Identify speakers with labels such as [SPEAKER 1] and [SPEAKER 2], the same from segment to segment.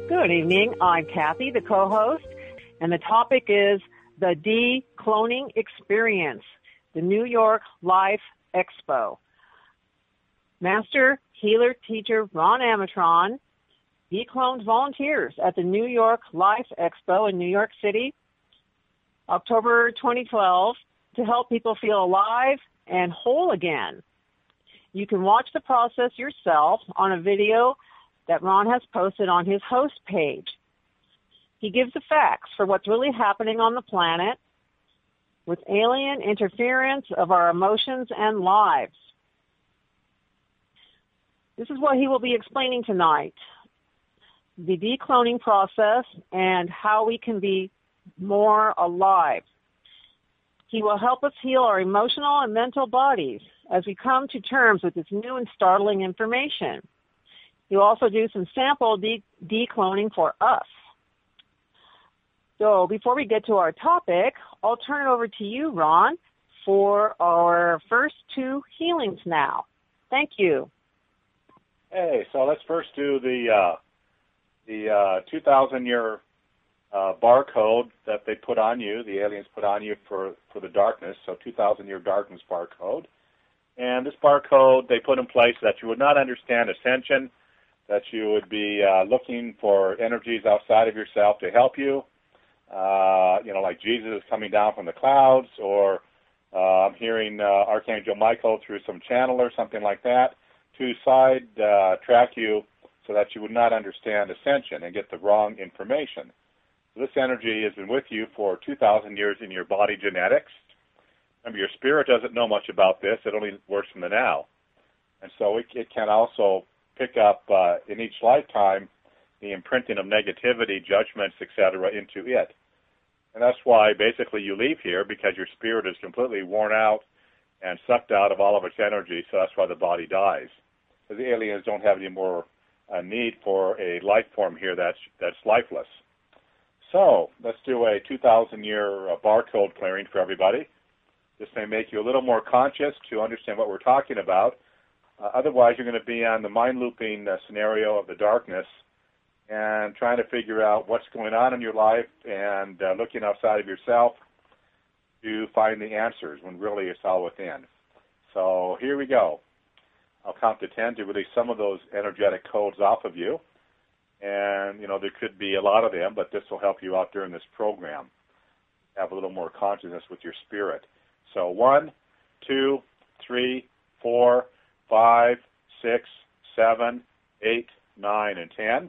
[SPEAKER 1] Good evening. I'm Kathy, the co-host, and the topic is the De-Cloning Experience, the New York Life Expo. Master Healer Teacher Ron Amatron de-cloned volunteers at the New York Life Expo in New York City, October 2012, to help people feel alive and whole again. You can watch the process yourself on a video that Ron has posted on his host page. He gives the facts for what's really happening on the planet with alien interference of our emotions and lives. This is what he will be explaining tonight, the de-cloning process and how we can be more alive. He will help us heal our emotional and mental bodies as we come to terms with this new and startling information. He'll also do some sample de-cloning for us. So before we get to our topic, I'll turn it over to you, Ron, for our first two healings now. Thank you.
[SPEAKER 2] Hey, so let's first do the 2,000-year barcode that they put on you, the aliens put on you for the darkness, so 2,000-year darkness barcode. And this barcode they put in place that you would not understand ascension, that you would be looking for energies outside of yourself to help you, like Jesus is coming down from the clouds, or I'm hearing Archangel Michael through some channel or something like that, to track you so that you would not understand ascension and get the wrong information. So this energy has been with you for 2,000 years in your body genetics. Remember, your spirit doesn't know much about this. It only works from the now. And so it can also pick up in each lifetime the imprinting of negativity, judgments, etc. into it. And that's why basically you leave here, because your spirit is completely worn out and sucked out of all of its energy, so that's why the body dies. Because the aliens don't have any more need for a life form here that's lifeless. So let's do a 2,000-year barcode clearing for everybody. This may make you a little more conscious to understand what we're talking about. Otherwise, you're going to be on the mind-looping scenario of the darkness and trying to figure out what's going on in your life and looking outside of yourself to find the answers when really it's all within. So here we go. I'll count to 10 to release some of those energetic codes off of you. And, there could be a lot of them, but this will help you out during this program. Have a little more consciousness with your spirit. So 1, 2, 3, 4, 5, 6, 7, 8, 9, and 10.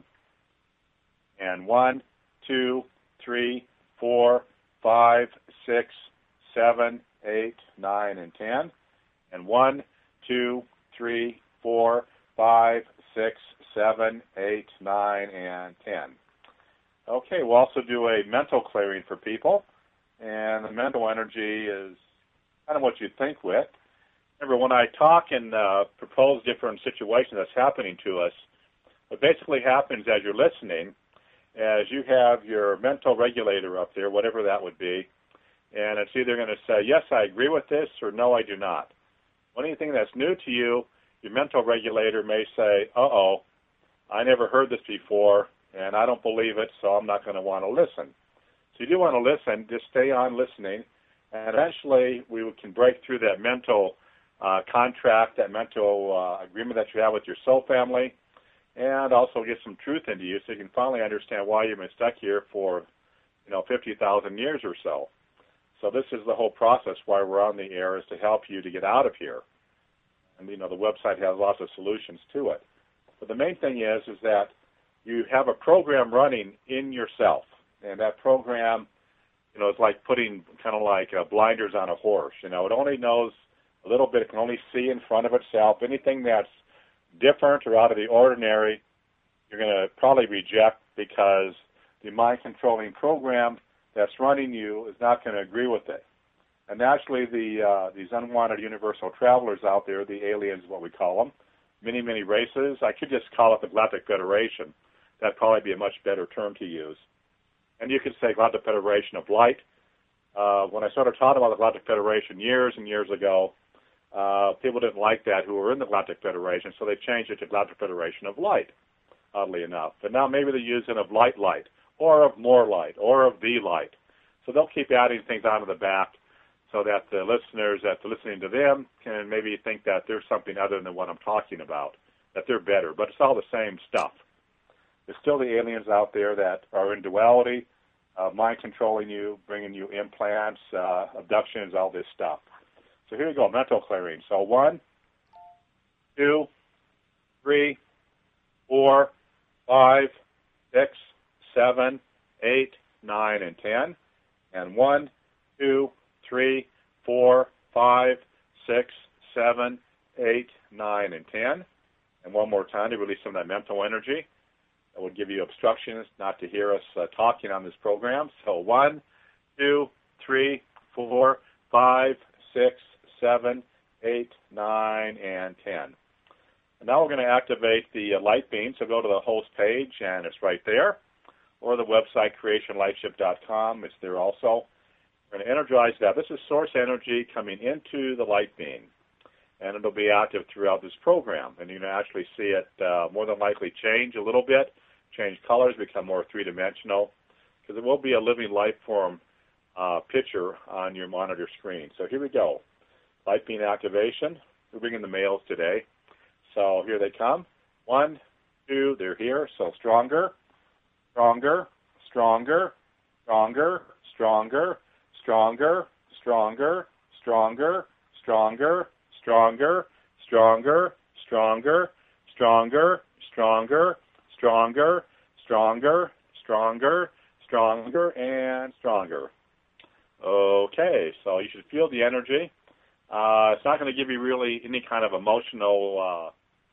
[SPEAKER 2] And 1, 2, 3, 4, 5, 6, 7, 8, 9, and 10. And 1, 2, 3, 4, 5, 6, 7, 8, 9, and 10. Okay, we'll also do a mental clearing for people. And the mental energy is kind of what you think with. Remember, when I talk and propose different situations that's happening to us, what basically happens as you're listening is you have your mental regulator up there, whatever that would be, and it's either going to say, yes, I agree with this, or no, I do not. When anything that's new to you, your mental regulator may say, uh-oh, I never heard this before, and I don't believe it, so I'm not going to want to listen. So you do want to listen, just stay on listening, and eventually we can break through that mental contract, that mental agreement that you have with your soul family, and also get some truth into you so you can finally understand why you've been stuck here for 50,000 years or so. So this is the whole process why we're on the air, is to help you to get out of here. And, the website has lots of solutions to it. But the main thing is that you have a program running in yourself. And that program, is like putting kind of like blinders on a horse. It only knows a little bit. It can only see in front of itself. Anything that's different or out of the ordinary, you're going to probably reject, because the mind-controlling program that's running you is not going to agree with it. And naturally, these unwanted universal travelers out there, the aliens, what we call them, many, many races. I could just call it the Galactic Federation. That'd probably be a much better term to use. And you could say Galactic Federation of Light. When I started talking about the Galactic Federation years and years ago, people didn't like that who were in the Galactic Federation, so they changed it to Galactic Federation of Light. oddly enough. But now maybe they're using of light, or of more light, or of the light. So they'll keep adding things onto the back so that the listeners that are listening to them can maybe think that there's something other than what I'm talking about, that they're better. But it's all the same stuff. There's still the aliens out there that are in duality, mind controlling you, bringing you implants, abductions, all this stuff. So here you go, mental clearing. So 1, 2, 3, 4, 5, 6, 7, 8, 9, and 10. And 1, 2, 3, 4, 5, 6, 7, 8, 9, and 10. And one more time to release some of that mental energy. That would give you obstructions not to hear us talking on this program. So 1, 2, 3, 4, 5, 6, 7, 8, 9, and 10. And now we're going to activate the light beam. So go to the host page, and it's right there. Or the website, creationlightship.com. It's there also. We're going to energize that. This is source energy coming into the light beam. And it'll be active throughout this program. And you can actually see it more than likely change a little bit, change colors, become more three-dimensional, because it will be a living life form picture on your monitor screen. So here we go. Light beam activation. We're bringing the males today. So here they come. 1, 2, they're here. So stronger, stronger, stronger, stronger, stronger, stronger, stronger, stronger, stronger, stronger, stronger, stronger, stronger, stronger, stronger, stronger, stronger, stronger, and stronger. Okay, so you should feel the energy. It's not going to give you really any kind of emotional,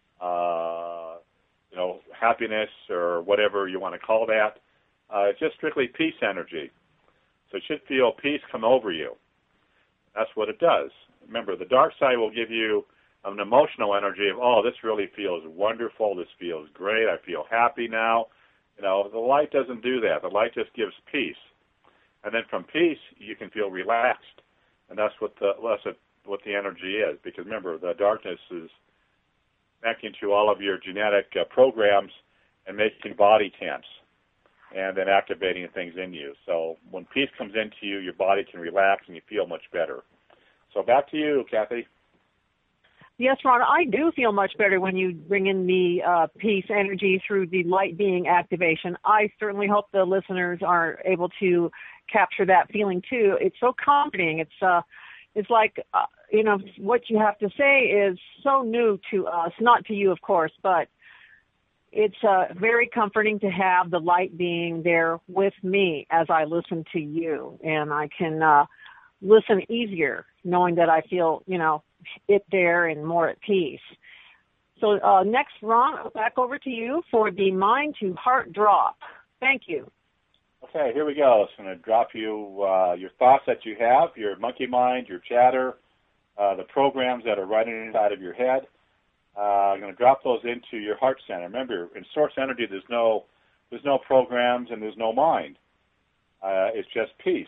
[SPEAKER 2] happiness or whatever you want to call that. It's just strictly peace energy. So it should feel peace come over you. That's what it does. Remember, the dark side will give you an emotional energy of, oh, this really feels wonderful, this feels great, I feel happy now. The light doesn't do that. The light just gives peace. And then from peace, you can feel relaxed. And that's what the energy is. Because remember, the darkness is connecting to all of your genetic programs and making body tense and then activating things in you. So when peace comes into you, your body can relax and you feel much better. So back to you, Kathy.
[SPEAKER 1] Yes, Ron, I do feel much better when you bring in the peace energy through the light being activation. I certainly hope the listeners are able to capture that feeling too. It's so comforting. It's like, what you have to say is so new to us, not to you, of course, but it's very comforting to have the light being there with me as I listen to you, and I can listen easier knowing that I feel, it there and more at peace. So next, Ron, back over to you for the mind to heart drop. Thank you.
[SPEAKER 2] Okay, here we go. It's going to drop you your thoughts that you have, your monkey mind, your chatter, the programs that are right inside of your head. I'm going to drop those into your heart center. Remember, in source energy, there's no programs and there's no mind. It's just peace.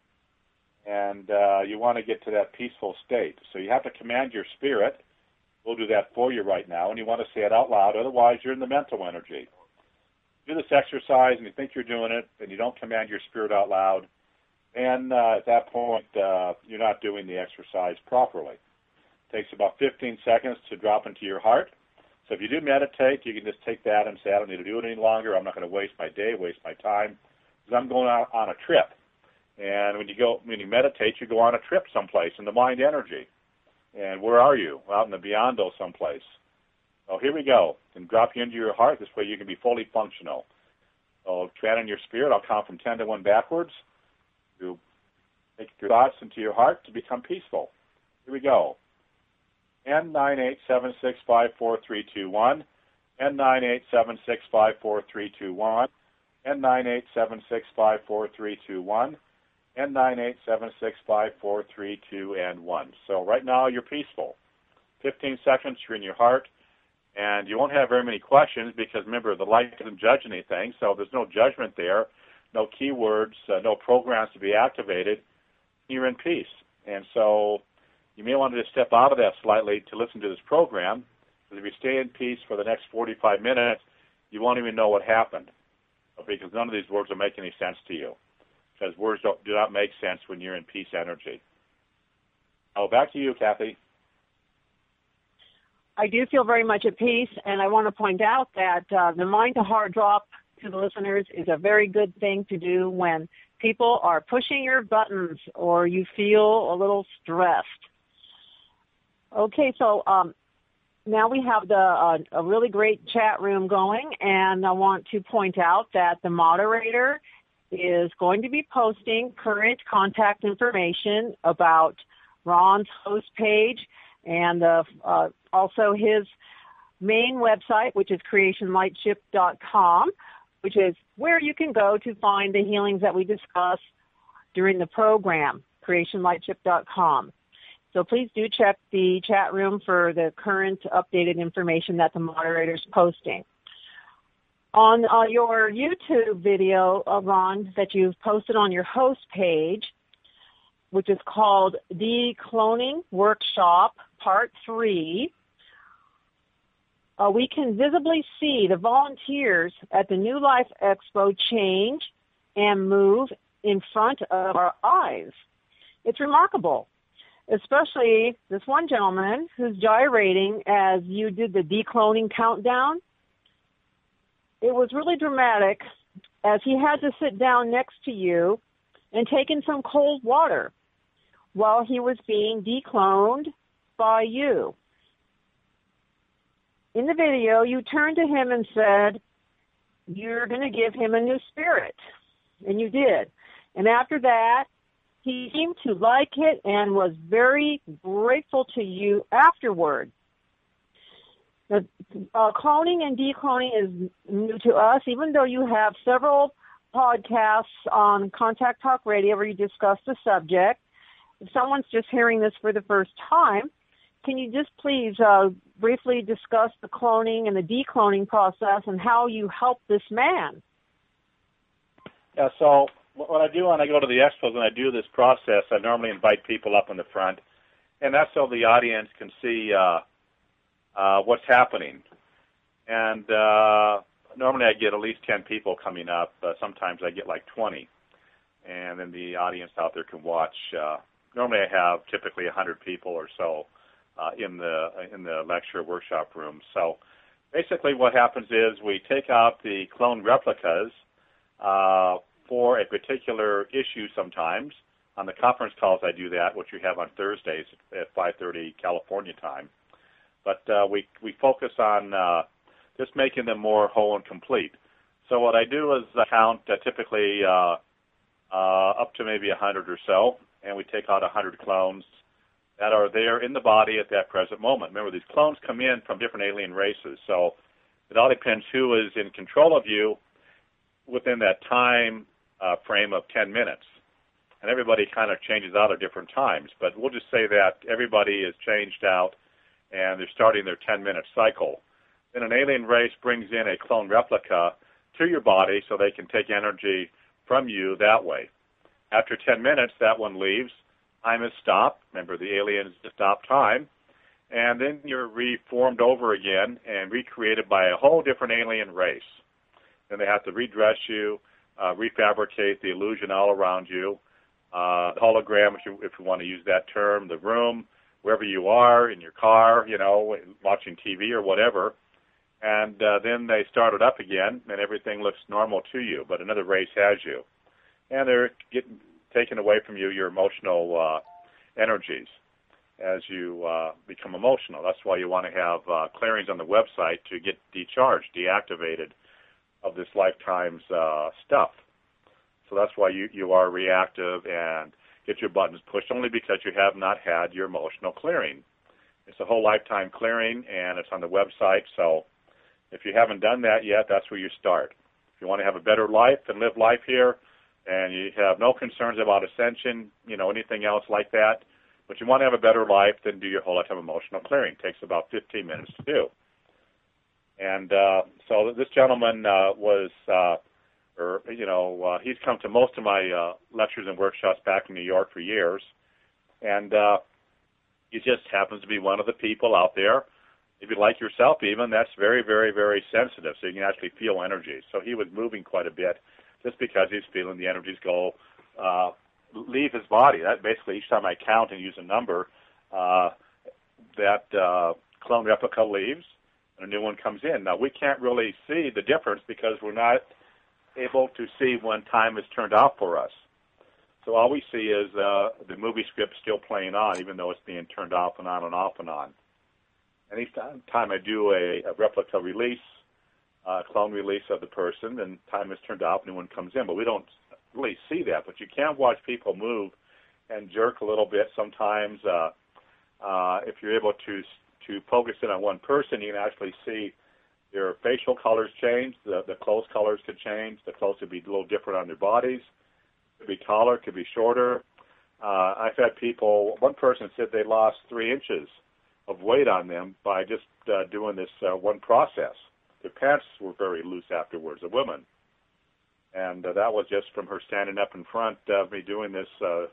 [SPEAKER 2] And you want to get to that peaceful state. So you have to command your spirit. We'll do that for you right now. And you want to say it out loud. Otherwise, you're in the mental energy. Do this exercise and you think you're doing it and you don't command your spirit out loud. And at that point, you're not doing the exercise properly. It takes about 15 seconds to drop into your heart. So if you do meditate, you can just take that and say, I don't need to do it any longer. I'm not going to waste my day, waste my time, because I'm going out on a trip. And when you meditate, you go on a trip someplace in the mind energy. And where are you? Out in the beyond-o someplace. So here we go. And drop you into your heart. This way you can be fully functional. So training your spirit, I'll count from 10 to 1 backwards. You take your thoughts into your heart to become peaceful. Here we go. N987654321. N987654321. N987654321. N987654322 and 1. So right now you're peaceful. 15 seconds, you're in your heart, and you won't have very many questions because remember the light doesn't judge anything, so there's no judgment there, no keywords, no programs to be activated. You're in peace, and so you may want to just step out of that slightly to listen to this program. Because if you stay in peace for the next 45 minutes, you won't even know what happened, because none of these words will make any sense to you, because words do not make sense when you're in peace energy. Oh, back to you, Kathy.
[SPEAKER 1] I do feel very much at peace, and I want to point out that the mind-to-heart drop to the listeners is a very good thing to do when people are pushing your buttons or you feel a little stressed. Okay, so now we have a really great chat room going, and I want to point out that the moderator is going to be posting current contact information about Ron's host page and also his main website, which is creationlightship.com, which is where you can go to find the healings that we discuss during the program, creationlightship.com. So please do check the chat room for the current updated information that the moderator is posting. On your YouTube video, Ron, that you've posted on your host page, which is called Decloning Workshop Part 3, we can visibly see the volunteers at the New Life Expo change and move in front of our eyes. It's remarkable, especially this one gentleman who's gyrating as you did the decloning countdown. It was really dramatic as he had to sit down next to you and take in some cold water while he was being decloned by you. In the video, you turned to him and said, you're going to give him a new spirit. And you did. And after that, he seemed to like it and was very grateful to you afterward. The cloning and decloning is new to us, even though you have several podcasts on Contact Talk Radio where you discuss the subject. If someone's just hearing this for the first time, can you just please briefly discuss the cloning and the decloning process and how you help this man?
[SPEAKER 2] Yeah, so what I do when I go to the expos, when I do this process, I normally invite people up in the front, and that's so the audience can see what's happening. And normally I get at least 10 people coming up. Sometimes I get like 20, and then the audience out there can watch. Normally I have typically 100 people or so in the lecture workshop room. So basically what happens is we take out the clone replicas for a particular issue sometimes. On the conference calls I do that, which we have on Thursdays at 5:30 California time. But we focus on just making them more whole and complete. So what I do is I count typically up to maybe 100 or so, and we take out 100 clones that are there in the body at that present moment. Remember, these clones come in from different alien races, so it all depends who is in control of you within that time frame of 10 minutes. And everybody kind of changes out at different times, but we'll just say that everybody is changed out and they're starting their 10-minute cycle. Then an alien race brings in a clone replica to your body so they can take energy from you that way. After 10 minutes, that one leaves. Time is stopped. Remember, the aliens stop time. And then you're reformed over again and recreated by a whole different alien race. Then they have to redress you, refabricate the illusion all around you, the hologram, if you want to use that term, the room, wherever you are, in your car, watching TV or whatever. And then they start it up again, and everything looks normal to you, but another race has you. And they're getting taken away from you your emotional energies as you become emotional. That's why you want to have clearings on the website to get decharged, deactivated of this lifetime's stuff. So that's why you are reactive and get your buttons pushed, only because you have not had your emotional clearing. It's a whole lifetime clearing, and it's on the website. So if you haven't done that yet, that's where you start. If you want to have a better life and live life here, and you have no concerns about ascension, anything else like that, but you want to have a better life, then do your whole lifetime emotional clearing. It takes about 15 minutes to do. And so this gentleman he's come to most of my lectures and workshops back in New York for years, and he just happens to be one of the people out there if you like yourself even, that's very, very, very sensitive, so you can actually feel energy. So he was moving quite a bit just because he's feeling the energies go, leave his body. That basically, each time I count and use a number, that clone replica leaves and a new one comes in. Now, we can't really see the difference because we're not able to see when time is turned off for us. So all we see is the movie script still playing on, even though it's being turned off and on and off and on. And each time I do a replica release, clone release of the person, and time is turned off, new one comes in. But we don't really see that. But you can watch people move and jerk a little bit sometimes. If you're able to focus in on one person, you can actually see their facial colors change. The clothes colors could change. The clothes could be a little different on their bodies. Could be taller, could be shorter. I've had people, one person said they lost 3 inches of weight on them by just doing this one process. Their pants were very loose afterwards, a woman. And that was just from her standing up in front of me doing this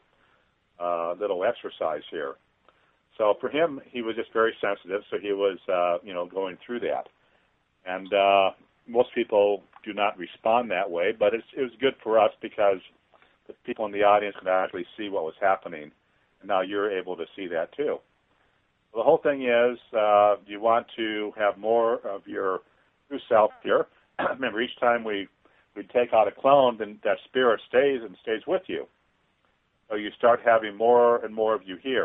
[SPEAKER 2] little exercise here. So for him, he was just very sensitive, so he was, going through that. And most people do not respond that way, but it was good for us because the people in the audience could actually see what was happening, and now you're able to see that too. The whole thing is, you want to have more of your true self here. Remember, each time we take out a clone, then that spirit stays with you. So you start having more and more of you here.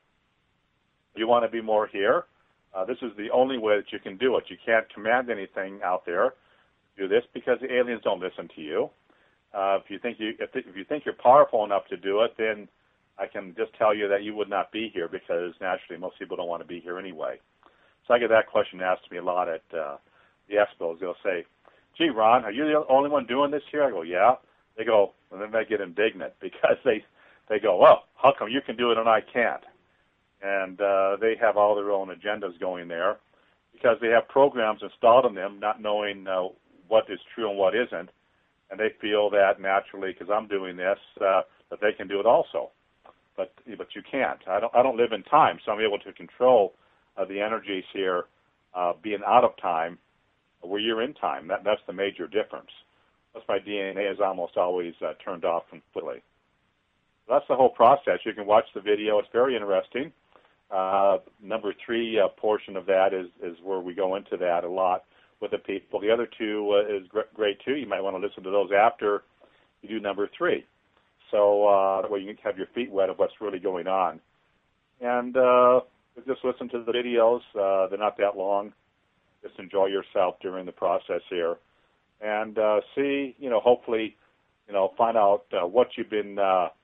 [SPEAKER 2] You want to be more here. This is the only way that you can do it. You can't command anything out there to do this because the aliens don't listen to you. If you think you're powerful enough to do it, then I can just tell you that you would not be here because naturally most people don't want to be here anyway. So I get that question asked to me a lot at the expos. They'll say, "Gee, Ron, are you the only one doing this here?" I go, "Yeah." They go, and then they get indignant because they go, "Well, how come you can do it and I can't?" And they have all their own agendas going there because they have programs installed in them, not knowing what is true and what isn't. And they feel that naturally, because I'm doing this, that they can do it also. But you can't. I don't live in time, so I'm able to control the energies here, being out of time, where you're in time. That's the major difference. That's why DNA is almost always turned off completely. So that's the whole process. You can watch the video. It's very interesting. Number 3 portion of that is where we go into that a lot with the people. The other 2 is great too. You might want to listen to those after you do number 3. So that way you can have your feet wet of what's really going on. And just listen to the videos. They're not that long. Just enjoy yourself during the process here. And see, hopefully, find out what you've been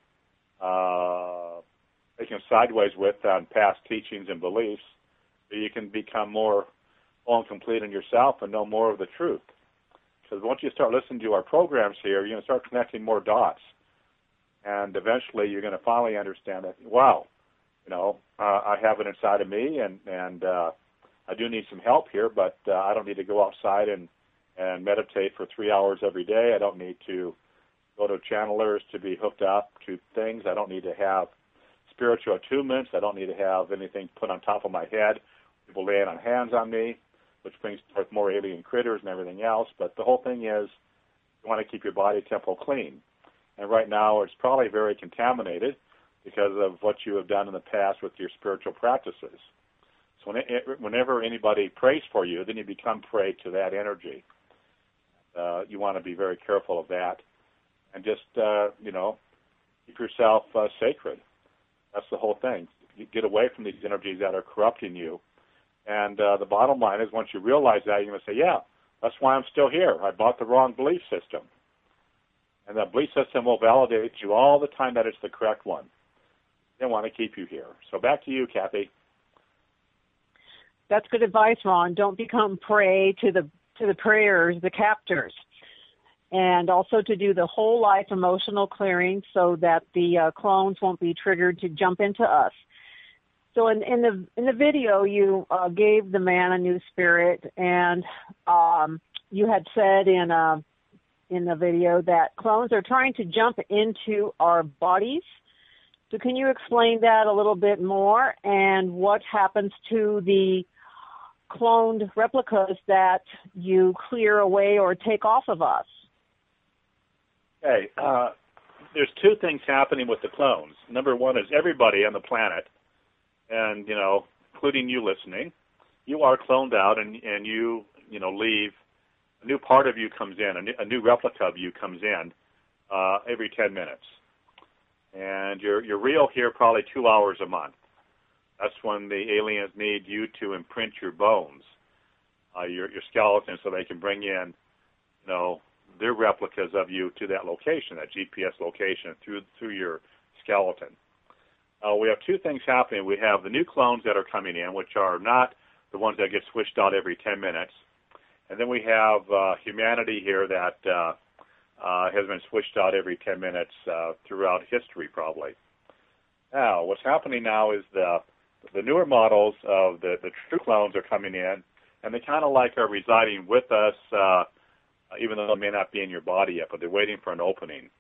[SPEAKER 2] taking sideways with on past teachings and beliefs, so you can become more whole and complete in yourself and know more of the truth. Because once you start listening to our programs here, you're going to start connecting more dots. And eventually you're going to finally understand that, wow, I have it inside of me, and I do need some help here, but I don't need to go outside and meditate for 3 hours every day. I don't need to go to channelers to be hooked up to things. I don't need to have spiritual attunements. I don't need to have anything put on top of my head. People laying on hands on me, which brings forth more alien critters and everything else. But the whole thing is you want to keep your body temple clean. And right now it's probably very contaminated because of what you have done in the past with your spiritual practices. So whenever anybody prays for you, then you become prey to that energy. You want to be very careful of that. And just, keep yourself sacred. That's the whole thing. You get away from these energies that are corrupting you. And the bottom line is once you realize that, you're going to say, yeah, that's why I'm still here. I bought the wrong belief system. And that belief system will validate you all the time that it's the correct one. They want to keep you here. So back to you, Kathy.
[SPEAKER 1] That's good advice, Ron. Don't become prey to the prayers, the captors. And also to do the whole life emotional clearing so that the clones won't be triggered to jump into us. So in the video, you gave the man a new spirit, and you had said in the video that clones are trying to jump into our bodies. So can you explain that a little bit more, and what happens to the cloned replicas that you clear away or take off of us?
[SPEAKER 2] Okay, there's two things happening with the clones. Number one is everybody on the planet, and, including you listening, you are cloned out and you leave. A new part of you comes in, a new replica of you comes in every 10 minutes. And you're real here probably 2 hours a month. That's when the aliens need you to imprint your bones, your skeleton, so they can bring in, their replicas of you to that location, that GPS location, through your skeleton. We have two things happening. We have the new clones that are coming in, which are not the ones that get switched out every 10 minutes. And then we have humanity here that has been switched out every 10 minutes throughout history, probably. Now, what's happening now is the newer models of the true clones are coming in, and they kind of are residing with us, even though they may not be in your body yet, but they're waiting for an opening.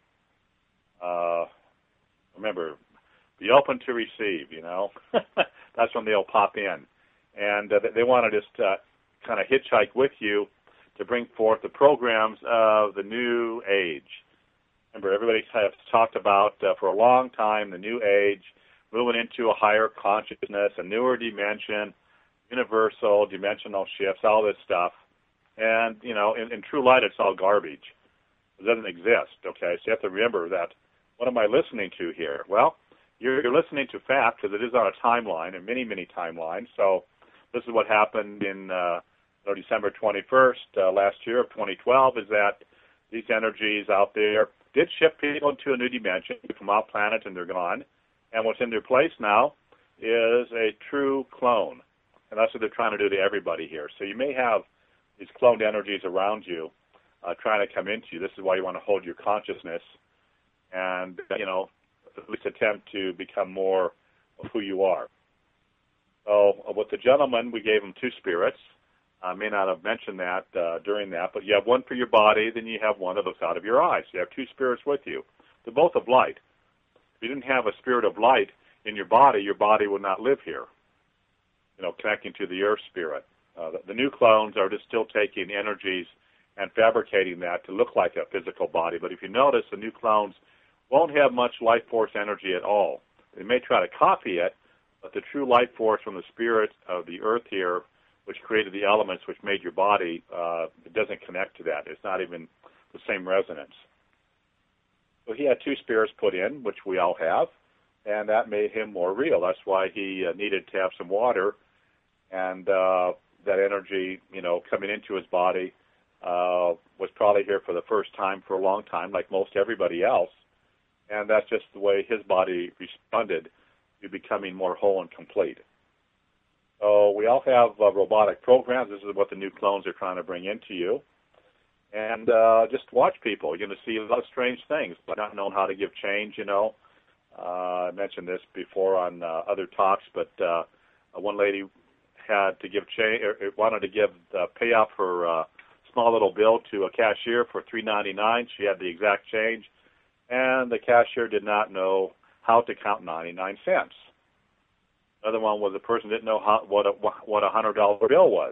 [SPEAKER 2] Remember, be open to receive, That's when they'll pop in. And they want to just kind of hitchhike with you to bring forth the programs of the new age. Remember, everybody has talked about for a long time the new age, moving into a higher consciousness, a newer dimension, universal, dimensional shifts, all this stuff. And, in true light, it's all garbage. It doesn't exist, okay? So you have to remember that, what am I listening to here? Well, you're listening to fact because it is on a timeline, and many, many timelines. So this is what happened in December 21st last year of 2012, is that these energies out there did shift people into a new dimension from our planet, and they're gone. And what's in their place now is a true clone. And that's what they're trying to do to everybody here. So you may have these cloned energies around you trying to come into you. This is why you want to hold your consciousness and, at least attempt to become more of who you are. So with the gentleman, we gave him two spirits. I may not have mentioned that during that, but you have one for your body, then you have one that looks out of your eyes. You have two spirits with you. They're both of light. If you didn't have a spirit of light in your body would not live here, connecting to the earth spirit. The new clones are just still taking energies and fabricating that to look like a physical body. But if you notice, the new clones won't have much life force energy at all. They may try to copy it, but the true life force from the spirit of the earth here, which created the elements which made your body, it doesn't connect to that. It's not even the same resonance. So he had two spirits put in, which we all have, and that made him more real. That's why he needed to have some water, and that energy, coming into his body was probably here for the first time for a long time, like most everybody else. And that's just the way his body responded to becoming more whole and complete. So we all have robotic programs. This is what the new clones are trying to bring into you. And just watch people. You're going to see a lot of strange things, like not knowing how to give change, I mentioned this before on other talks, but one lady had to give change, wanted to pay off her small little bill to a cashier for $3.99. She had the exact change, and the cashier did not know how to count 99 cents. Another one was the person didn't know what a $100 bill was.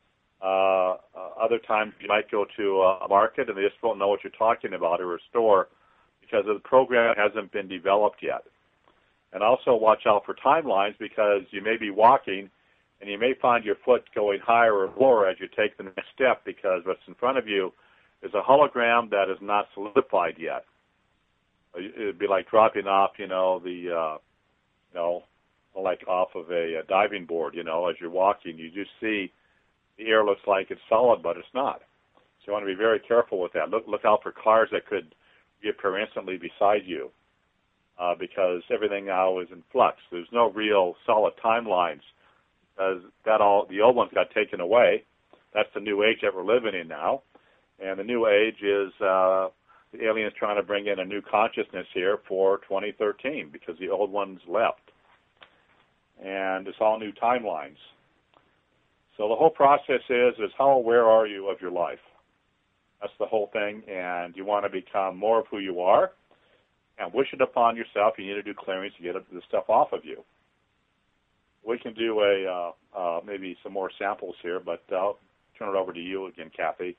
[SPEAKER 2] Other times you might go to a market and they just won't know what you're talking about, or a store, because the program hasn't been developed yet. And also watch out for timelines, because you may be walking and you may find your foot going higher or lower as you take the next step, because what's in front of you is a hologram that is not solidified yet. It'd be like dropping off, like off of a diving board, as you're walking. You just see the air looks like it's solid, but it's not. So you want to be very careful with that. Look out for cars that could reappear instantly beside you, because everything now is in flux. There's no real solid timelines, because the old ones got taken away. That's the new age that we're living in now. And the new age is the aliens trying to bring in a new consciousness here for 2013, because the old ones left. And it's all new timelines. So the whole process is how aware are you of your life? That's the whole thing, and you want to become more of who you are and wish it upon yourself. You need to do clearings to get this stuff off of you. We can do maybe some more samples here, but I'll turn it over to you again, Kathy.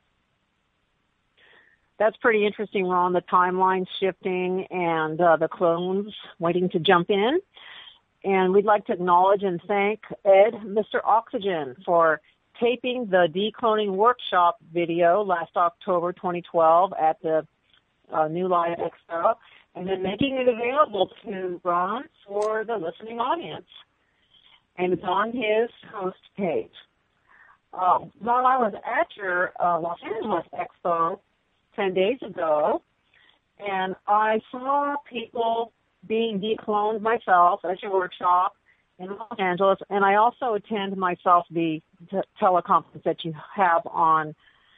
[SPEAKER 1] That's pretty interesting, Ron, the timeline shifting and the clones waiting to jump in. And we'd like to acknowledge and thank Ed, Mr. Oxygen, for taping the decloning workshop video last October 2012 at the New Life Expo, and then making it available to Ron for the listening audience. And it's on his host page. While I was at your Los Angeles Expo 10 days ago, and I saw people being decloned myself at your workshop in Los Angeles, and I also attend myself the teleconference that you have on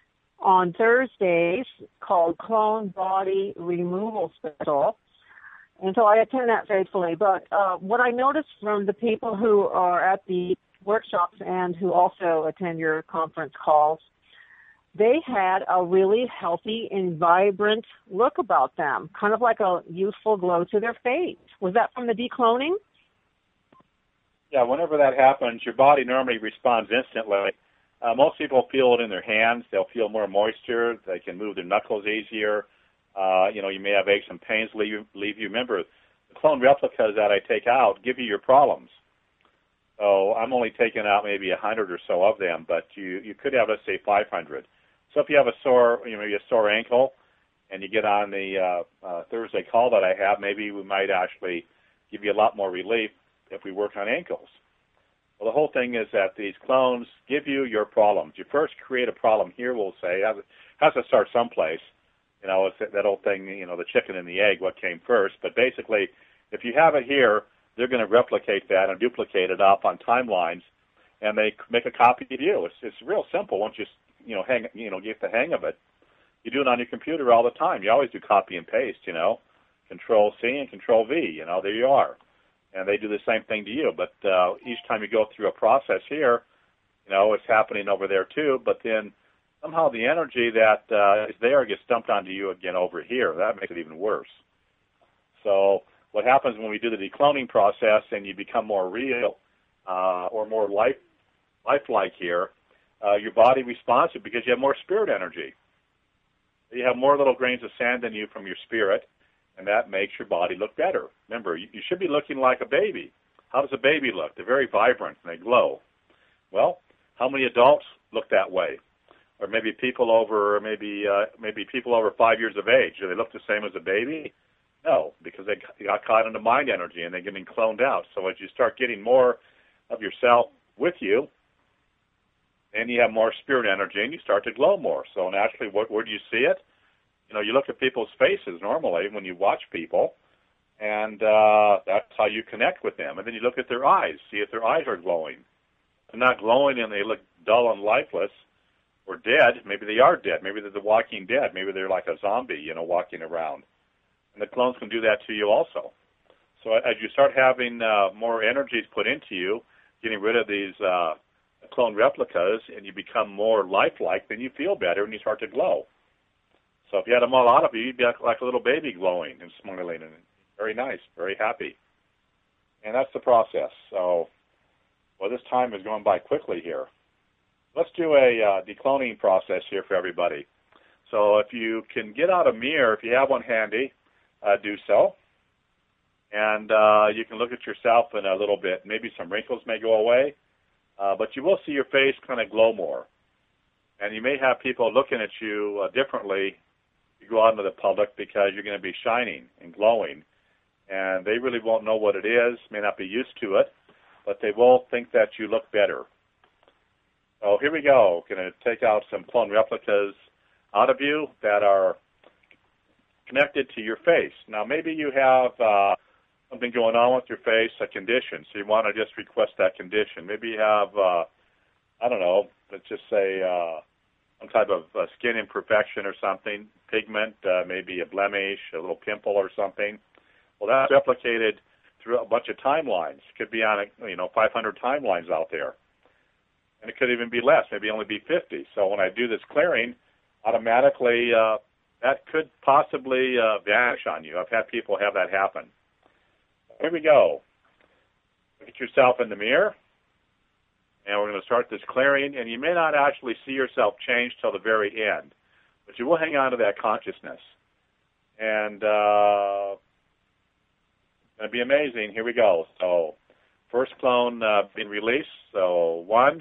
[SPEAKER 1] Thursdays called Clone Body Removal Special. And so I attend that faithfully. But what I noticed from the people who are at the workshops and who also attend your conference calls, they had a really healthy and vibrant look about them, kind of like a youthful glow to their face. Was that from the decloning?
[SPEAKER 2] Yeah, whenever that happens, your body normally responds instantly. Most people feel it in their hands. They'll feel more moisture. They can move their knuckles easier. You may have aches and pains leave you. Remember, the clone replicas that I take out give you your problems. So I'm only taking out maybe 100 or so of them, but you could have, let's say, 500. So if you have a sore ankle, and you get on the Thursday call that I have, maybe we might actually give you a lot more relief if we work on ankles. Well, the whole thing is that these clones give you your problems. You first create a problem here, we'll say. It has to start someplace. It's that old thing, the chicken and the egg, what came first. But basically, if you have it here, they're going to replicate that and duplicate it up on timelines, and they make a copy of you. It's real simple once you get the hang of it. You do it on your computer all the time. You always do copy and paste, Control C and Control V, there you are. And they do the same thing to you. But each time you go through a process here, it's happening over there too, but then somehow the energy that is there gets dumped onto you again over here. That makes it even worse. So what happens when we do the decloning process and you become more real or more lifelike here, your body responds to it because you have more spirit energy. You have more little grains of sand in you from your spirit, and that makes your body look better. Remember, you should be looking like a baby. How does a baby look? They're very vibrant and they glow. Well, how many adults look that way? Or maybe people over 5 years of age. Do they look the same as a baby? No, because they got caught in the mind energy and they're getting cloned out. So as you start getting more of yourself with you, and you have more spirit energy, and you start to glow more. So naturally, where do you see it? You look at people's faces normally when you watch people, and that's how you connect with them. And then you look at their eyes, see if their eyes are glowing. If they're not glowing and they look dull and lifeless or dead, maybe they are dead. Maybe they're the walking dead. Maybe they're like a zombie, walking around. And the clones can do that to you also. So as you start having more energies put into you, getting rid of these clone replicas, and you become more lifelike, then you feel better and you start to glow. So if you had them all out of you, you'd be like a little baby glowing and smiling and very nice, very happy. And that's the process. So, this time is going by quickly here. Let's do a decloning process here for everybody. So if you can get out a mirror, if you have one handy, do so. And you can look at yourself in a little bit. Maybe some wrinkles may go away. But you will see your face kind of glow more. And you may have people looking at you differently if you go out into the public because you're going to be shining and glowing. And they really won't know what it is, may not be used to it, but they will think that you look better. So here we go. Going to take out some clone replicas out of you that are connected to your face. Now, maybe you have something going on with your face, a condition, so you want to just request that condition. Maybe you have, let's just say some type of skin imperfection or something, pigment, maybe a blemish, a little pimple or something. Well, that's replicated through a bunch of timelines. It could be on, 500 timelines out there. And it could even be less, maybe only be 50. So when I do this clearing, automatically that could possibly vanish on you. I've had people have that happen. Here we go. Get yourself in the mirror, and we're going to start this clearing, and you may not actually see yourself change till the very end, but you will hang on to that consciousness. And it's going to be amazing. Here we go. So first clone being released. So 1,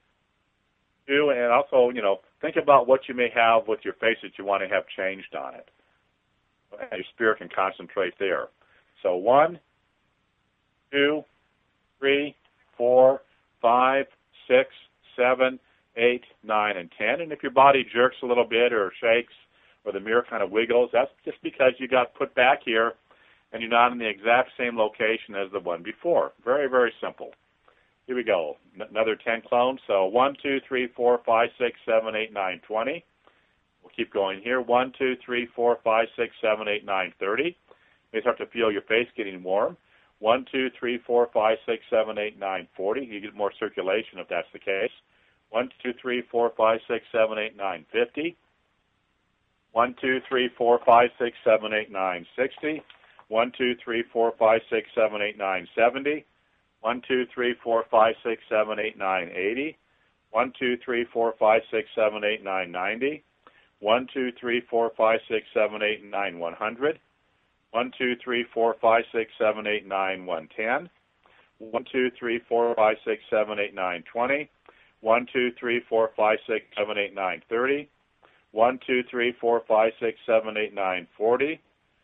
[SPEAKER 2] 2, and also, think about what you may have with your face that you want to have changed on it. And your spirit can concentrate there. So 1, 2, 3, 4, 5, 6, 7, 8, 9, and 10. And if your body jerks a little bit or shakes or the mirror kind of wiggles, that's just because you got put back here and you're not in the exact same location as the one before. Very, very simple. Here we go. Another 10 clones. So 1, 2, 3, 4, 5, 6, 7, 8, 9, 20. We'll keep going here. 1, 2, 3, 4, 5, 6, 7, 8, 9, 30. You start to feel your face getting warm. 1, 2, 3, 4, 5, 6, 7, 8, 9, 40. You get more circulation if that's the case. 1, 2, 3, 4, 5, 6, 7, 8, 9, 50. 1, 2, 3, 4, 5, 6, 7, 8, 9, 60. 1, 2, 3, 4, 5, 6, 7, 8, 9, 70. 1, 2, 3, 4, 5, 6, 7, 8, 9, 80. 1, 2, 3, 4, 5, 6, 7, 8, 9, 90. 1, 2, 3, 4, 5, 6, 7, 8, 9, 100. 1, 2, 3, 4, 5, 6, 7, 8, 9, 110. 1, 2, 3, 4, 5, 6, 7, 8, 9, 20. 1, 2, 3, 4, 5, 6, 7, 8, 9, 30. 1, 2, 3, 4, 5, 6, 7, 8, 9, 40.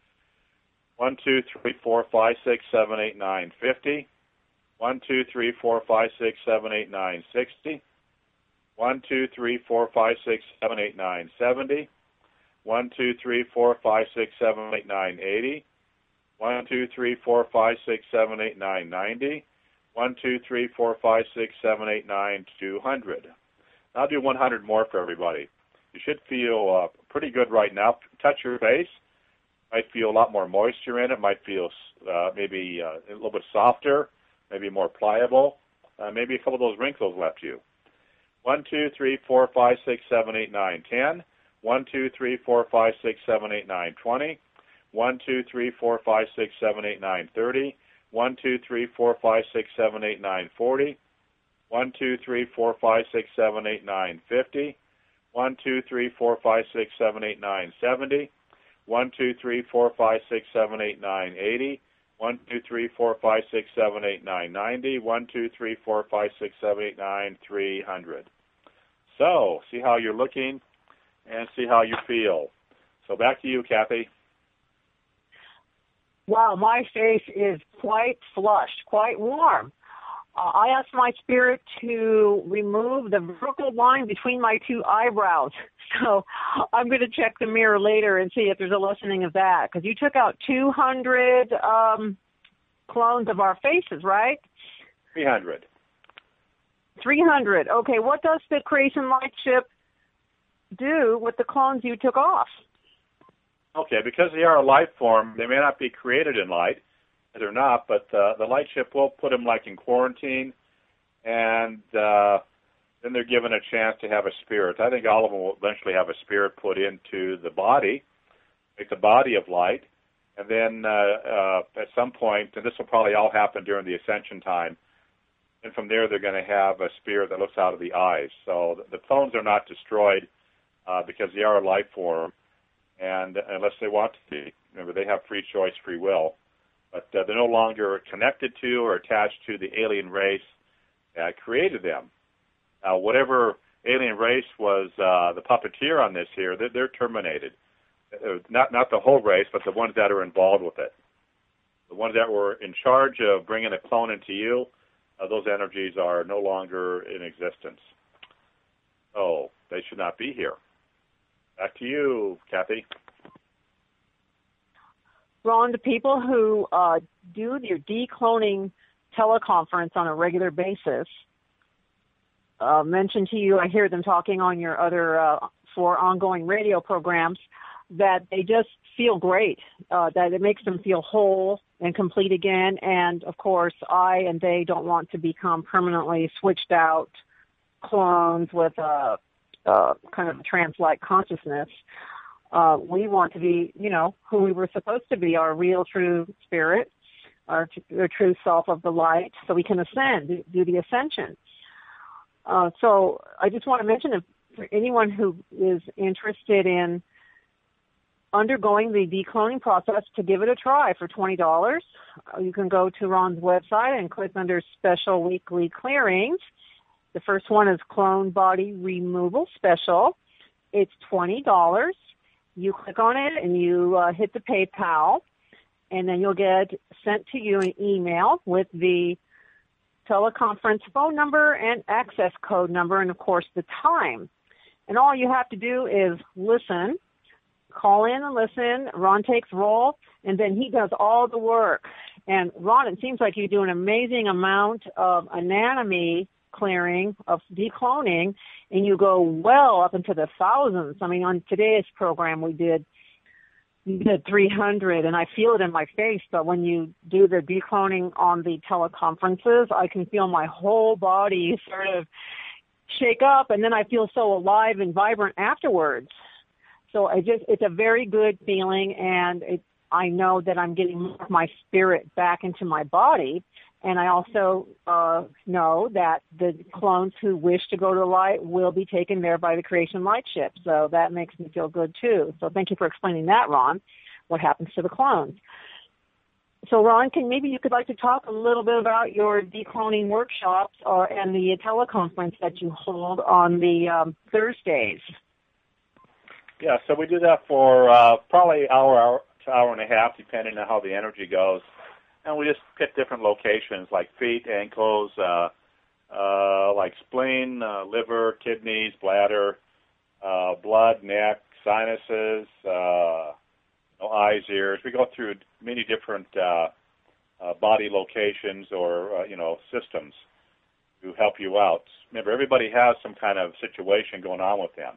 [SPEAKER 2] 1, 2, 3, 4, 5, 6, 7, 8, 9, 50. 1, 2, 3, 4, 5, 6, 7, 8, 9, 60. 1, 2, 3, 4, 5, 6, 7, 8, 9, 70. 1, 2, 3, 4, 5, 6, 7, 8, 9, 80. 1, 2, 3, 4, 5, 6, 7, 8, 9, 90. 1, 2, 3, 4, 5, 6, 7, 8, 9, 200. I'll do 100 more for everybody. You should feel pretty good right now. Touch your face. Might feel a lot more moisture in it. Might feel maybe a little bit softer, maybe more pliable. Maybe a couple of those wrinkles left you. 1, 2, 3, 4, 5, 6, 7, 8, 9, 10. 1, 2, 3, 4, 5, 6, 7, 8, 9, 20. 1, 2, 3, 4, 5, 6, 7, 8, 9, 30. 1, 2, 3, 4, 5, 6, 7, 8, 9, 40. 1, 2, 3, 4, 5, 6, 7, 8, 9, 50. 1, 2, 3, 4, 5, 6, 7, 8, 9, 70. 1, 2, 3, 4, 5, 6, 7, 8, 9, 80. 1, 2, 3, 4, 5, 6, 7, 8, 9, 90. 1, 2, 3, 4, 5, 6, 7, 8, 9, 300. So, see how you're looking and see how you feel. So back to you, Kathy.
[SPEAKER 1] Wow, my face is quite flushed, quite warm. I asked my spirit to remove the vertical line between my two eyebrows. So I'm going to check the mirror later and see if there's a lessening of that. Because you took out 200 clones of our faces, right?
[SPEAKER 2] 300.
[SPEAKER 1] 300. Okay, what does the Creation Light Ship do with the clones you took off?
[SPEAKER 2] Okay, because they are a life form, they may not be created in light. They're not, but the light ship will put them like in quarantine, and then they're given a chance to have a spirit. I think all of them will eventually have a spirit put into the body, make the body of light, and then at some point, and this will probably all happen during the ascension time, and from there they're going to have a spirit that looks out of the eyes. So the clones are not destroyed because they are a life form, and unless they want to be. Remember, they have free choice, free will. But they're no longer connected to or attached to the alien race that created them. Now, whatever alien race was the puppeteer on this here, they're terminated. Not the whole race, but the ones that are involved with it. The ones that were in charge of bringing a clone into you, those energies are no longer in existence. So they should not be here. Back to you, Kathy.
[SPEAKER 1] Ron, the people who do your decloning teleconference on a regular basis mentioned to you, I hear them talking on your other 4 ongoing radio programs, that they just feel great, that it makes them feel whole and complete again. And, of course, I and they don't want to become permanently switched out clones with kind of a trance-like consciousness. We want to be, who we were supposed to be, our real, true spirit. our true self of the light, so we can ascend, do the ascension. So I just want to mention, if for anyone who is interested in undergoing the decloning process, to give it a try for $20. You can go to Ron's website and click under Special Weekly Clearings. The first one is Clone Body Removal Special. It's $20. You click on it and you hit the PayPal, and then you'll get sent to you an email with the teleconference phone number and access code number, and of course the time. And all you have to do is listen, call in and listen. Ron takes roll, and then he does all the work. And Ron, it seems like you do an amazing amount of anatomy clearing, of decloning, and you go well up into the thousands. I mean, on today's program we did 300, and I feel it in my face, but when you do the decloning on the teleconferences, I can feel my whole body sort of shake up, and then I feel so alive and vibrant afterwards. So it's a very good feeling, and I know that I'm getting more of my spirit back into my body. And I also know that the clones who wish to go to the light will be taken there by the Creation Light Ship. So that makes me feel good, too. So thank you for explaining that, Ron, what happens to the clones. So, Ron, maybe you could like to talk a little bit about your decloning workshops and the teleconference that you hold on the Thursdays.
[SPEAKER 2] Yeah, so we do that for probably hour to hour and a half, depending on how the energy goes. And we just pick different locations like feet, ankles, like spleen, liver, kidneys, bladder, blood, neck, sinuses, eyes, ears. We go through many different body locations or, systems to help you out. Remember, everybody has some kind of situation going on with them.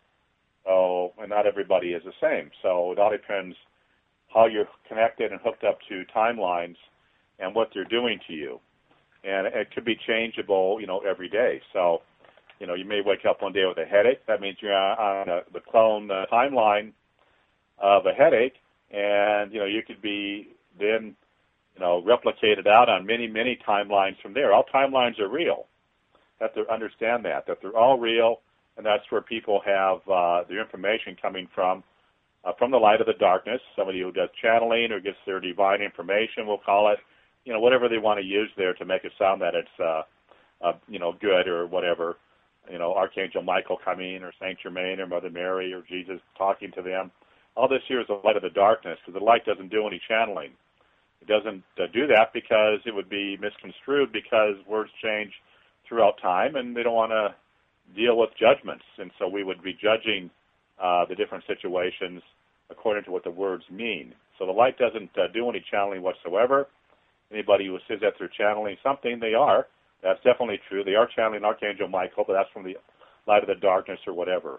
[SPEAKER 2] So, and not everybody is the same. So it all depends how you're connected and hooked up to timelines and what they're doing to you. And it could be changeable, every day. So, you may wake up one day with a headache. That means you're on the clone timeline of a headache. And, you could be then, replicated out on many, many timelines from there. All timelines are real. You have to understand that they're all real, and that's where people have their information coming from the light of the darkness. Somebody who does channeling or gets their divine information, we'll call it, whatever they want to use there to make it sound that it's, good or whatever. Archangel Michael coming, or Saint Germain, or Mother Mary, or Jesus talking to them. All this here is the light of the darkness, because the light doesn't do any channeling. It doesn't do that because it would be misconstrued, because words change throughout time, and they don't want to deal with judgments. And so we would be judging the different situations according to what the words mean. So the light doesn't do any channeling whatsoever. Anybody who says that they're channeling something, they are. That's definitely true. They are channeling Archangel Michael, but that's from the light of the darkness or whatever.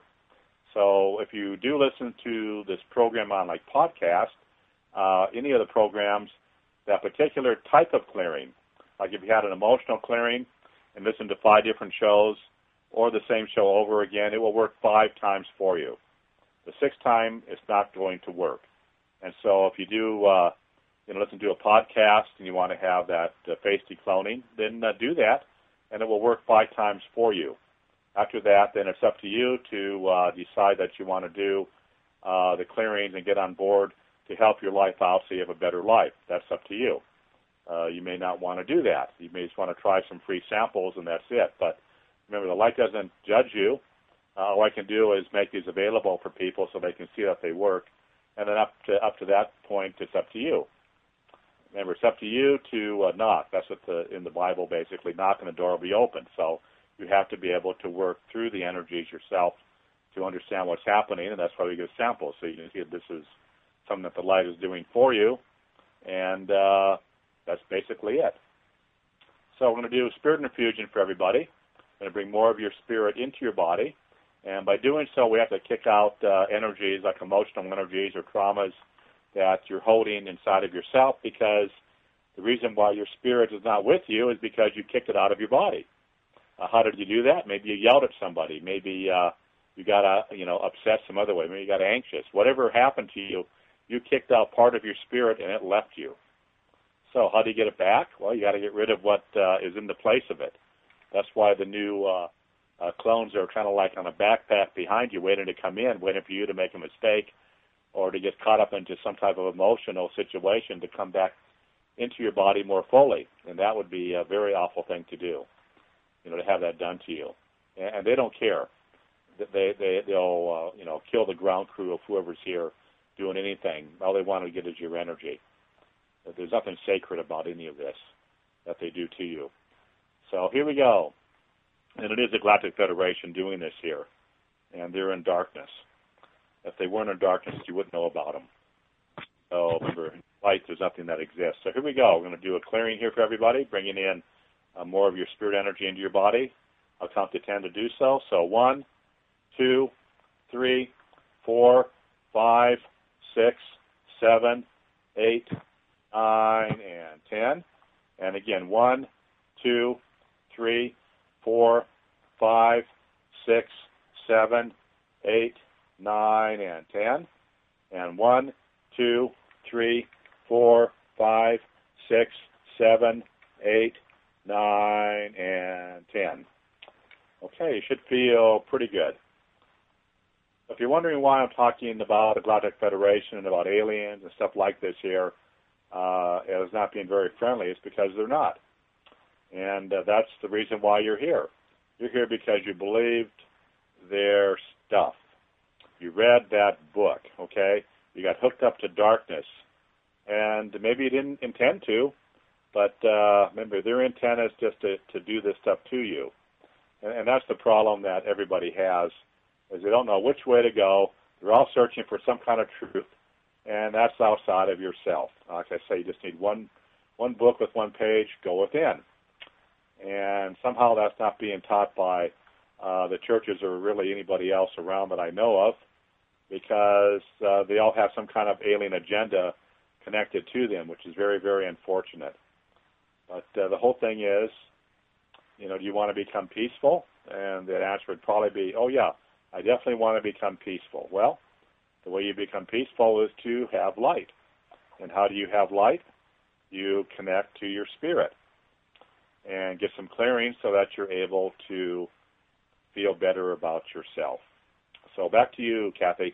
[SPEAKER 2] So if you do listen to this program on like podcast, any of the programs, that particular type of clearing, like if you had an emotional clearing and listened to 5 different shows or the same show over again, it will work 5 times for you. The 6th time, it's not going to work. And so if you do listen to a podcast and you want to have that face decloning, then do that, and it will work 5 times for you. After that, then it's up to you to decide that you want to do the clearings and get on board to help your life out so you have a better life. That's up to you. You may not want to do that. You may just want to try some free samples, and that's it. But remember, the light doesn't judge you. All I can do is make these available for people so they can see that they work. And then up to that point, it's up to you. Remember, it's up to you to knock. That's what in the Bible, basically, knock and the door will be open. So you have to be able to work through the energies yourself to understand what's happening, and that's why we give samples. So you can see that this is something that the light is doing for you, and that's basically it. So we're going to do a spirit infusion for everybody. We're going to bring more of your spirit into your body, and by doing so, we have to kick out energies like emotional energies or traumas that you're holding inside of yourself, because the reason why your spirit is not with you is because you kicked it out of your body. How did you do that? Maybe you yelled at somebody. Maybe you got upset some other way. Maybe you got anxious. Whatever happened to you, you kicked out part of your spirit and it left you. So how do you get it back? Well, you got to get rid of what is in the place of it. That's why the new clones are kind of like on a backpack behind you, waiting to come in, waiting for you to make a mistake or to get caught up into some type of emotional situation to come back into your body more fully. And that would be a very awful thing to do, to have that done to you. And they don't care. They'll kill the ground crew of whoever's here doing anything. All they want to get is your energy. There's nothing sacred about any of this that they do to you. So here we go. And it is the Galactic Federation doing this here. And they're in darkness. If they weren't in darkness, you wouldn't know about them. So remember, in light, there's nothing that exists. So here we go. We're going to do a clearing here for everybody, bringing in more of your spirit energy into your body. I'll count to 10 to do so. So 1, 2, 3, 4, 5, 6, 7, 8, 9, and 10. And again, 1, 2, 3, 4, 5, 6, 7, 8, 9, and 10. And 1, 2, 3, 4, 5, 6, 7, 8, 9, and 10. Okay, you should feel pretty good. If you're wondering why I'm talking about the Galactic Federation and about aliens and stuff like this here, as not being very friendly, it's because they're not. And that's the reason why you're here. You're here because you believed their stuff. You read that book, okay? You got hooked up to darkness. And maybe you didn't intend to, but remember, their intent is just to do this stuff to you. And that's the problem that everybody has, is they don't know which way to go. They're all searching for some kind of truth, and that's outside of yourself. Like I say, you just need one book with one page, go within. And somehow that's not being taught by the churches or really anybody else around that I know of, because they all have some kind of alien agenda connected to them, which is very, very unfortunate. But the whole thing is, do you want to become peaceful? And the answer would probably be, oh, yeah, I definitely want to become peaceful. Well, the way you become peaceful is to have light. And how do you have light? You connect to your spirit and get some clearing so that you're able to feel better about yourself. So back to you, Kathy.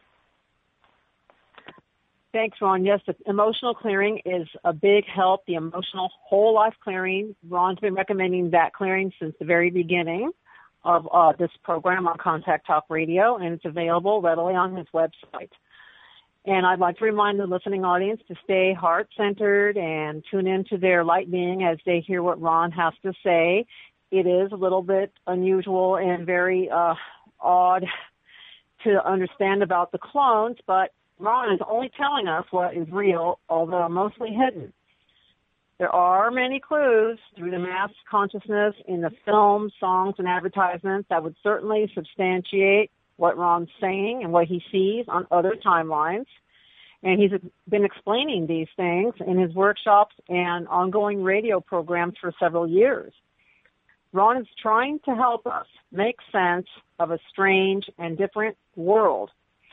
[SPEAKER 1] Thanks, Ron. Yes, the emotional clearing is a big help, the emotional whole life clearing. Ron's been recommending that clearing since the very beginning of this program on Contact Talk Radio, and it's available readily on his website. And I'd like to remind the listening audience to stay heart-centered and tune into their light being as they hear what Ron has to say. It is a little bit unusual and very odd to understand about the clones, but Ron is only telling us what is real, although mostly hidden. There are many clues through the mass consciousness in the films, songs, and advertisements that would certainly substantiate what Ron's saying and what he sees on other timelines. And he's been explaining these things in his workshops and ongoing radio programs for several years. Ron is trying to help us make sense of a strange and different world.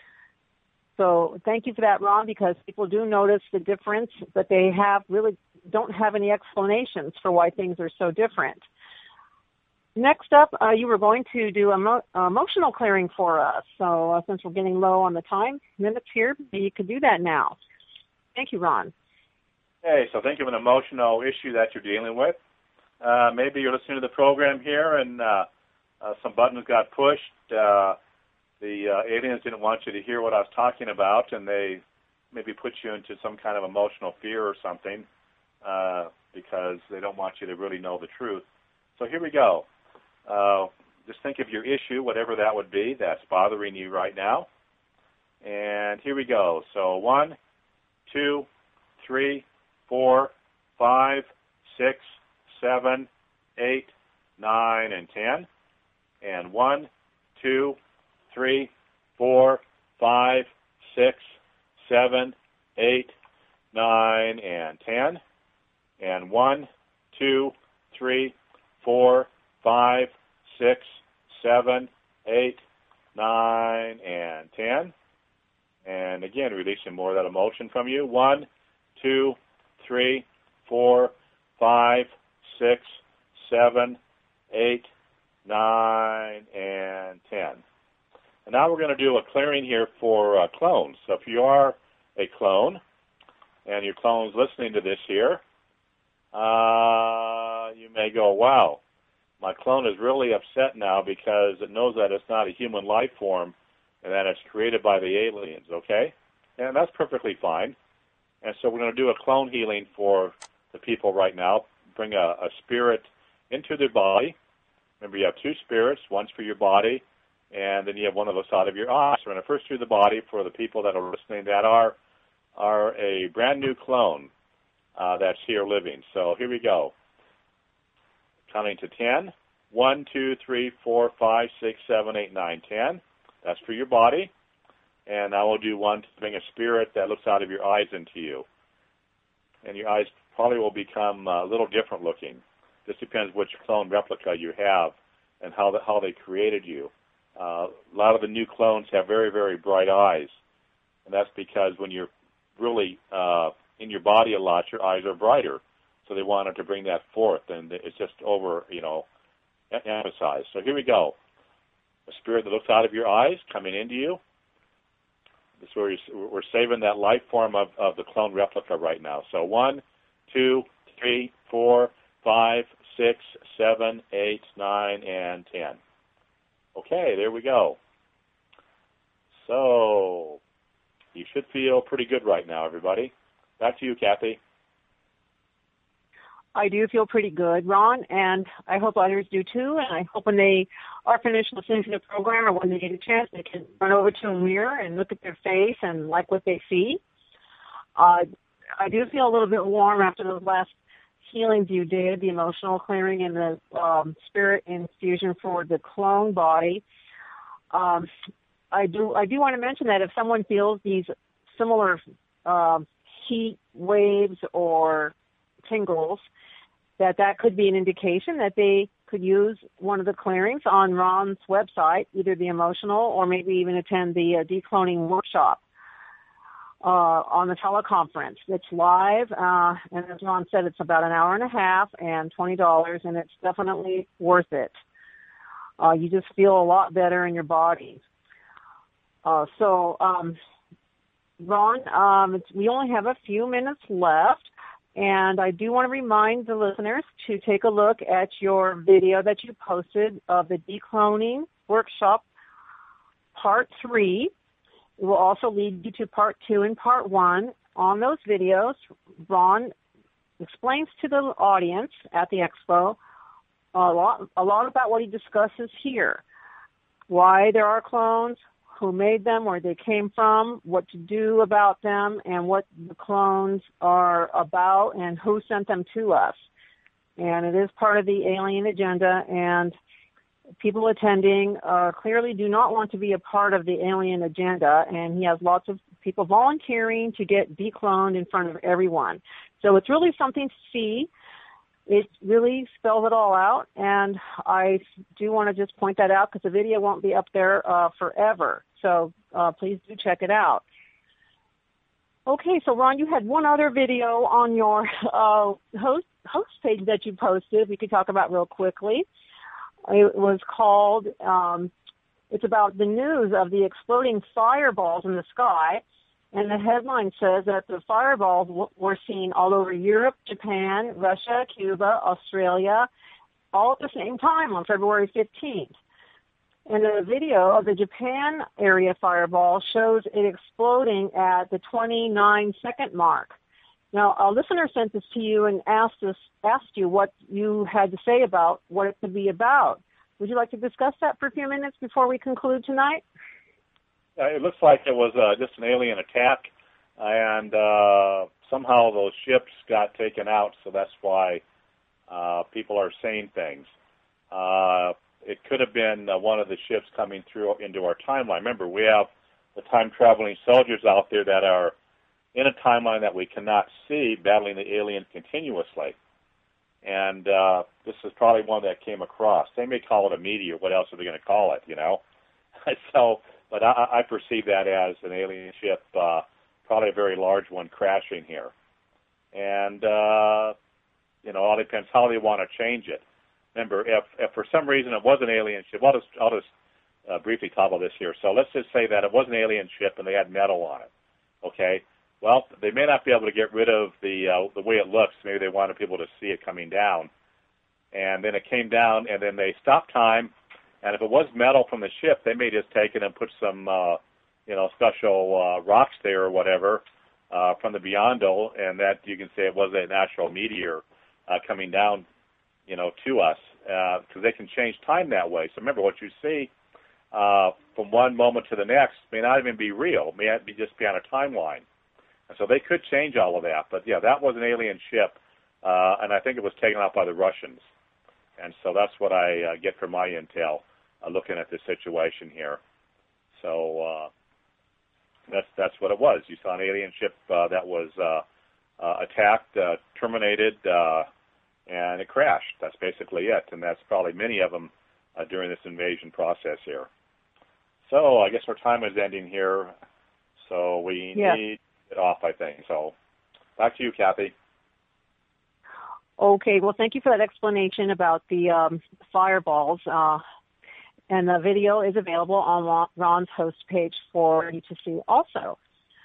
[SPEAKER 1] So thank you for that, Ron, because people do notice the difference, but they don't have any explanations for why things are so different. Next up, you were going to do emotional clearing for us. So since we're getting low on the time minutes here, you could do that now. Thank you, Ron.
[SPEAKER 2] Hey, so think of an emotional issue that you're dealing with. Maybe you're listening to the program here and some buttons got pushed. The aliens didn't want you to hear what I was talking about, and they maybe put you into some kind of emotional fear or something because they don't want you to really know the truth. So here we go. Just think of your issue, whatever that would be, that's bothering you right now. And here we go. So 1, 2, 3, 4, 5, 6, 7, 8, 9, and 10. And 1, 2, 3, 4, 5, 6, 7, 8, 9, and 10. And 1, 2, 3, 4, 5, 6, 7, 8, 9, and 10. And again, releasing more of that emotion from you. 1, 2, 3, 4, 5, 6, 7, 8, 9, and 10. And now we're going to do a clearing here for clones. So if you are a clone, and your clone's listening to this here, you may go, wow, my clone is really upset now because it knows that it's not a human life form and that it's created by the aliens, okay? And that's perfectly fine. And so we're going to do a clone healing for the people right now. Bring a spirit into their body. Remember, you have two spirits. One's for your body, and then you have one on the side of your eye. So we're going to first do the body for the people that are listening that are a brand new clone that's here living. So here we go. Counting to 10. 1, 2, 3, 4, 5, 6, 7, 8, 9, 10. That's for your body. And I will do one to bring a spirit that looks out of your eyes into you. And your eyes probably will become a little different looking. This depends which clone replica you have and how they created you. A lot of the new clones have very, very bright eyes. And that's because when you're really in your body a lot, your eyes are brighter. So they wanted to bring that forth, and it's just over, emphasized. So here we go. A spirit that looks out of your eyes coming into you. This is where we're saving that life form of the clone replica right now. So 1, 2, 3, 4, 5, 6, 7, 8, 9, and 10. Okay, there we go. So you should feel pretty good right now, everybody. Back to you, Kathy.
[SPEAKER 1] I do feel pretty good, Ron, and I hope others do too. And I hope when they are finished listening to the program or when they get a chance, they can run over to a mirror and look at their face and like what they see. I do feel a little bit warm after those last healings you did, the emotional clearing and the spirit infusion for the clone body. I do want to mention that if someone feels these similar heat waves or tingles, that could be an indication that they could use one of the clearings on Ron's website, either the emotional or maybe even attend the decloning workshop on the teleconference. It's live, and as Ron said, it's about an hour and a half and $20, and it's definitely worth it. You just feel a lot better in your body. Ron, we only have a few minutes left. And I do want to remind the listeners to take a look at your video that you posted of the decloning workshop, part 3. It will also lead you to part 2 and part 1. On those videos, Ron explains to the audience at the expo a lot about what he discusses here. Why there are clones, who made them, where they came from, what to do about them, and what the clones are about, and who sent them to us. And it is part of the alien agenda, and people attending clearly do not want to be a part of the alien agenda, and he has lots of people volunteering to get decloned in front of everyone. So it's really something to see. It really spells it all out, and I do want to just point that out because the video won't be up there forever. So please do check it out. Okay, so Ron, you had one other video on your host page that you posted we could talk about real quickly. It was called, it's about the news of the exploding fireballs in the sky. And the headline says that the fireballs were seen all over Europe, Japan, Russia, Cuba, Australia, all at the same time on February 15th. And the video of the Japan area fireball shows it exploding at the 29-second mark. Now, a listener sent this to you and asked you what you had to say about what it could be about. Would you like to discuss that for a few minutes before we conclude tonight?
[SPEAKER 2] It looks like it was just an alien attack, and somehow those ships got taken out, so that's why people are saying things. It could have been one of the ships coming through into our timeline. Remember, we have the time-traveling soldiers out there that are in a timeline that we cannot see, battling the aliens continuously. And this is probably one that came across. They may call it a meteor. What else are they going to call it, So... But I perceive that as an alien ship, probably a very large one, crashing here. And, it all depends how they want to change it. Remember, if for some reason it was an alien ship, I'll just briefly talk about this here. So let's just say that it was an alien ship and they had metal on it, okay? Well, they may not be able to get rid of the way it looks. Maybe they wanted people to see it coming down. And then it came down, and then they stopped time. And if it was metal from the ship, they may just take it and put some, special rocks there or whatever from the Beyondle, and that you can say it was an actual meteor coming down, to us, because they can change time that way. So remember, what you see from one moment to the next may not even be real. It may just be on a timeline. And so they could change all of that. But, yeah, that was an alien ship, and I think it was taken out by the Russians. And so that's what I get from my intel looking at this situation here. So that's what it was. You saw an alien ship that was attacked, terminated, and it crashed. That's basically it. And that's probably many of them during this invasion process here. So I guess our time is ending here. So we need it off, I think. So back to you, Kathy.
[SPEAKER 1] Okay, well, thank you for that explanation about the fireballs. And the video is available on Ron's host page for you to see also.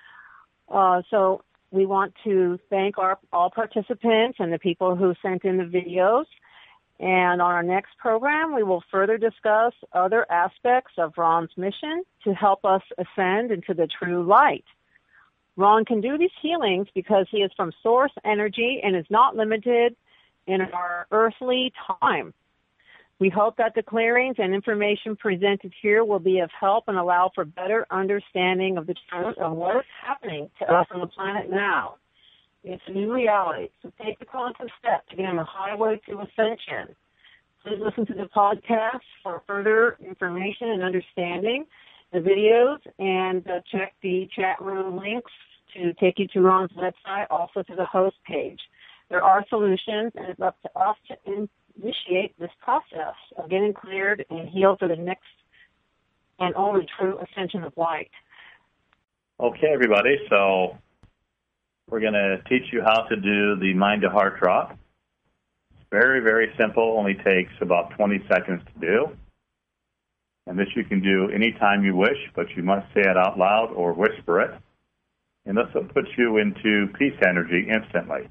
[SPEAKER 1] So we want to thank all participants and the people who sent in the videos. And on our next program, we will further discuss other aspects of Ron's mission to help us ascend into the true light. Ron can do these healings because he is from source energy and is not limited in our earthly time. We hope that the clearings and information presented here will be of help and allow for better understanding of the truth of what is happening to us on the planet now. It's a new reality, so take the quantum step to get on the highway to ascension. Please listen to the podcast for further information and understanding, the videos, and check the chat room links to take you to Ron's website, also to the host page. There are solutions, and it's up to us to initiate this process of getting cleared and healed for the next and only true ascension of light.
[SPEAKER 3] Okay, everybody, so we're going to teach you how to do the mind-to-heart drop. It's very, very simple, only takes about 20 seconds to do. And this you can do anytime you wish, but you must say it out loud or whisper it. And this will put you into peace energy instantly.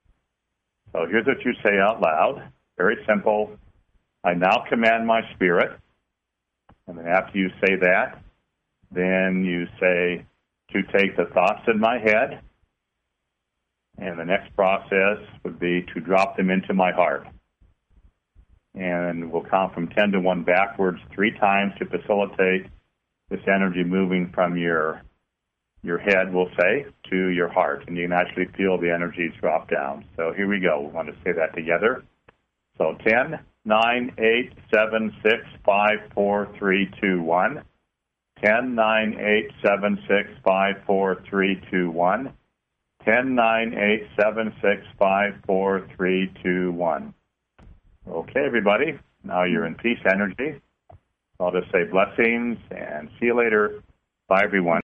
[SPEAKER 3] So here's what you say out loud. Very simple. I now command my spirit. And then after you say that, then you say to take the thoughts in my head. And the next process would be to drop them into my heart. And we'll count from 10 to 1 backwards 3 times to facilitate this energy moving from your head, we'll say, to your heart. And you can actually feel the energy drop down. So here we go. We want to say that together. So 10, 9, 8, 7, 6, 5, 4, 3, 2, 1. 10, 9, 8, 7, 6, 5, 4, 3, 2, 1. 10, 9, 8, 7, 6, 5, 4, 3, 2, 1. Okay, everybody. Now you're in peace energy. I'll just say blessings and see you later. Bye, everyone.